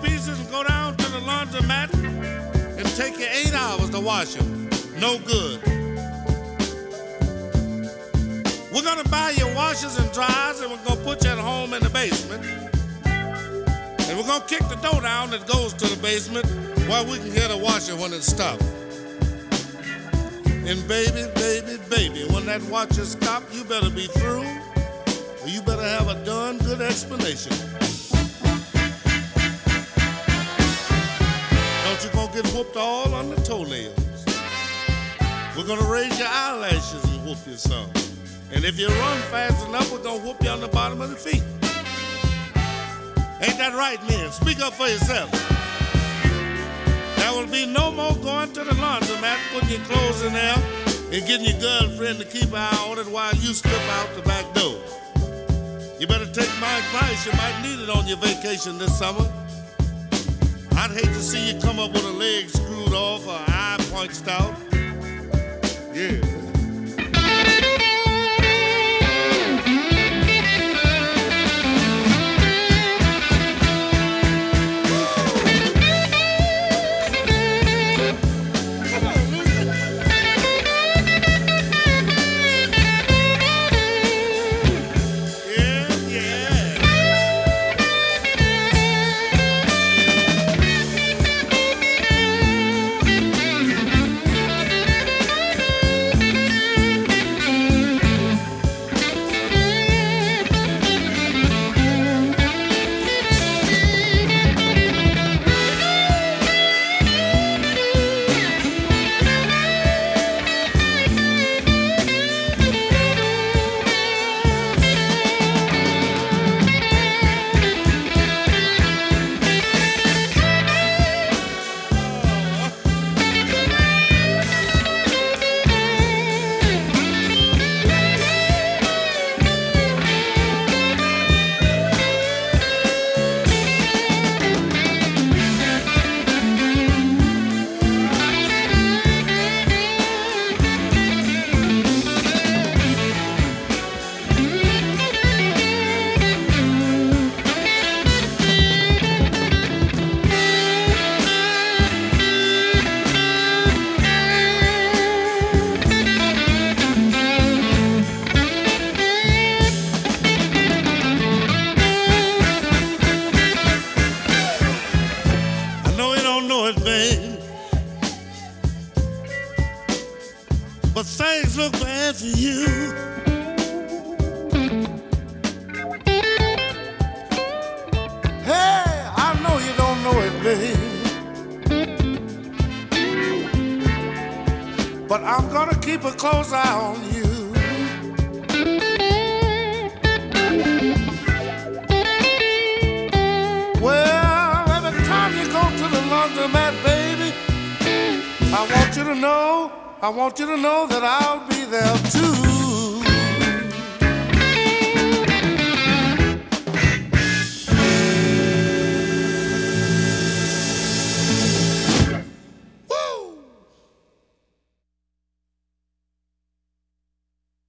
pieces and go down to the laundromat and take you 8 hours to wash them. No good. We're gonna buy you washers and dryers and we're gonna put you at home in the basement. And we're gonna kick the door down that goes to the basement while we can get a washer when it's stuffed. And baby, baby, baby, when that washer stops, you better be through, or you better have a darn good explanation. Don't you gonna get whooped all on the toenails. We're gonna raise your eyelashes and whoop you some. And if you run fast enough, we're gonna whoop you on the bottom of the feet. Ain't that right, men? Speak up for yourself. There will be no more going to the laundromat, putting your clothes in there, and getting your girlfriend to keep an eye on it while you slip out the back door. You better take my advice. You might need it on your vacation this summer. I'd hate to see you come up with a leg screwed off or an eye punched out. Yeah. But things look bad for you. Hey, I know you don't know it, babe, but I'm gonna keep a close eye on you. Well, every time you go to the laundromat, baby, I want you to know that I'll be there too.